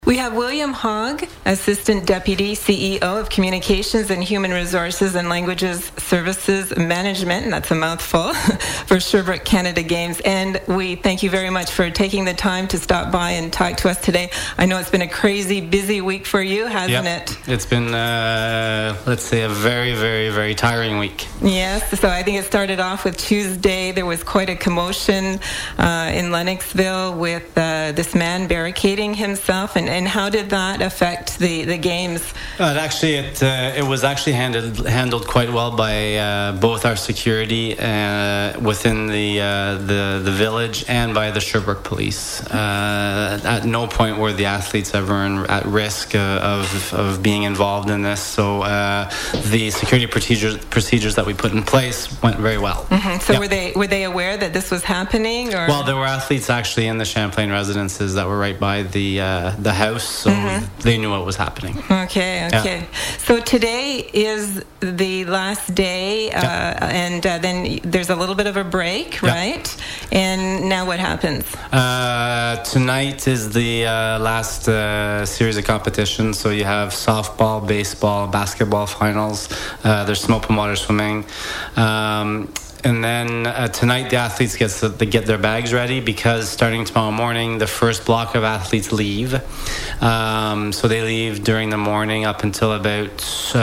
We have William Hogg, Assistant Deputy CEO of Communications and Human Resources and Languages Services Management, and that's a mouthful, for Sherbrooke Canada Games. And we thank you very much for taking the time to stop by and talk to us today. I know it's been a crazy, busy week for you, hasn't it? It's been, let's say, a very, very, very tiring week. Yes, so I think it started off with Tuesday. There was quite a commotion in Lennoxville with this man barricading himself. And how did that affect the games? It was actually handled quite well by both our security within the village and by the Sherbrooke Police. At no point were the athletes ever at risk of being involved in this. So the security procedures that we put in place went very well. Mm-hmm. So were they aware that this was happening? Or? Well, there were athletes actually in the Champlain residences that were right by the house, so they knew what was happening. Okay. Yeah. So today is the last day, and then there's a little bit of a break, right? And now what happens? Tonight is the last series of competitions. So you have softball, baseball, basketball finals. There's smoke and water swimming. And then tonight the athletes get their bags ready, because starting tomorrow morning the first block of athletes leave. So they leave during the morning up until about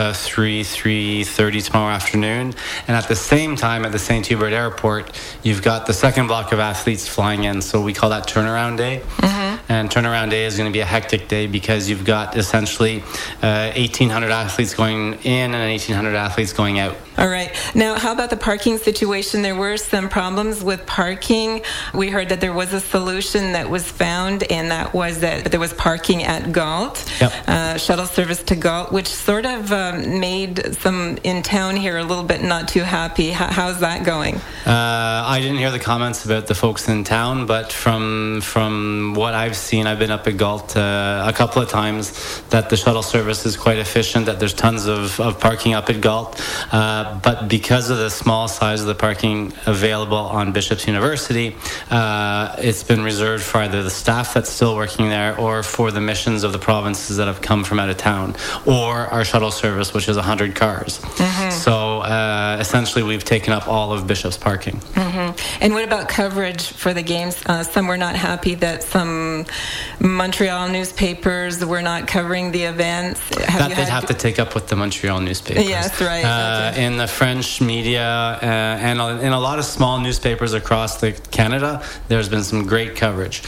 3:30 tomorrow afternoon. And at the same time at the St. Hubert Airport, you've got the second block of athletes flying in. So we call that turnaround day. And turnaround day is going to be a hectic day, because you've got essentially 1,800 athletes going in and 1,800 athletes going out. All right. Now, how about the parking situation? There were some problems with parking. We heard that there was a solution that was found, and that was that there was parking at Galt, shuttle service to Galt, which sort of made some in town here a little bit not too happy. How's that going? I didn't hear the comments about the folks in town, but from what I've seen, I've been up at Galt a couple of times, that the shuttle service is quite efficient, that there's tons of parking up at Galt. But because of the small size of the parking available on Bishop's University, it's been reserved for either the staff that's still working there, or for the missions of the provinces that have come from out of town, or our shuttle service, which is 100 cars. So essentially we've taken up all of Bishop's parking. And what about coverage for the games? Some were not happy that some Montreal newspapers were not covering the events. They'd have to take up with the Montreal newspapers. Yes, right. In the French media and in a lot of small newspapers across Canada, there's been some great coverage.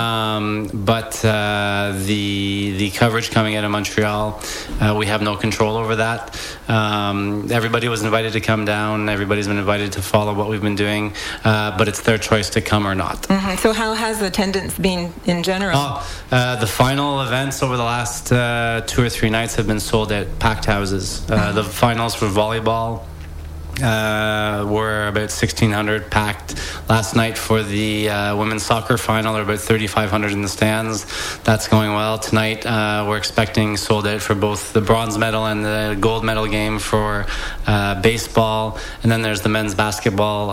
But the coverage coming out of Montreal, we have no control over that. Everybody was invited to come down. Everybody's been invited to follow what we've been doing, but it's their choice to come or not. So how has attendance been in general? The final events over the last 2 or 3 nights have been sold at packed houses. The finals for volleyball were about 1,600 packed. Last night for the women's soccer final, there were about 3,500 in the stands. That's going well. Tonight we're expecting sold out for both the bronze medal and the gold medal game for baseball. And then there's the men's basketball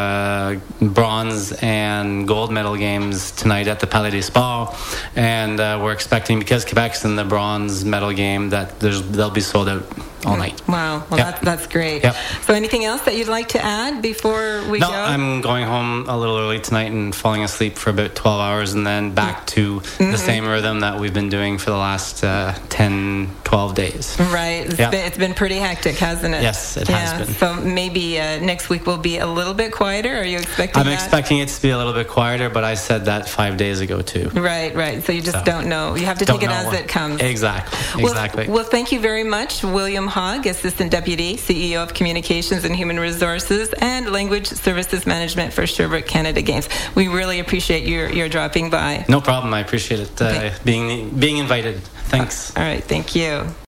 bronze and gold medal games tonight at the Palais des Sports. And we're expecting, because Quebec's in the bronze medal game, that they'll be sold out all night. Wow. Well, that's great. So anything else that you'd like to add before we go? No, I'm going home a little early tonight and falling asleep for about 12 hours, and then back to the same rhythm that we've been doing for the last 10, 12 days. Right. It's been pretty hectic, hasn't it? Yes, it has been. So maybe next week will be a little bit quieter. Are you expecting I'm expecting it to be a little bit quieter, but I said that 5 days ago too. Right. So you just don't know. You have to take it as it comes. Exactly. Well, thank you very much, William Hogg, Assistant Deputy CEO of Communications and Human Resources and Language Services Management for Sherbrooke Canada Games. We really appreciate your dropping by. No problem. I appreciate it being invited. Thanks. All right. Thank you.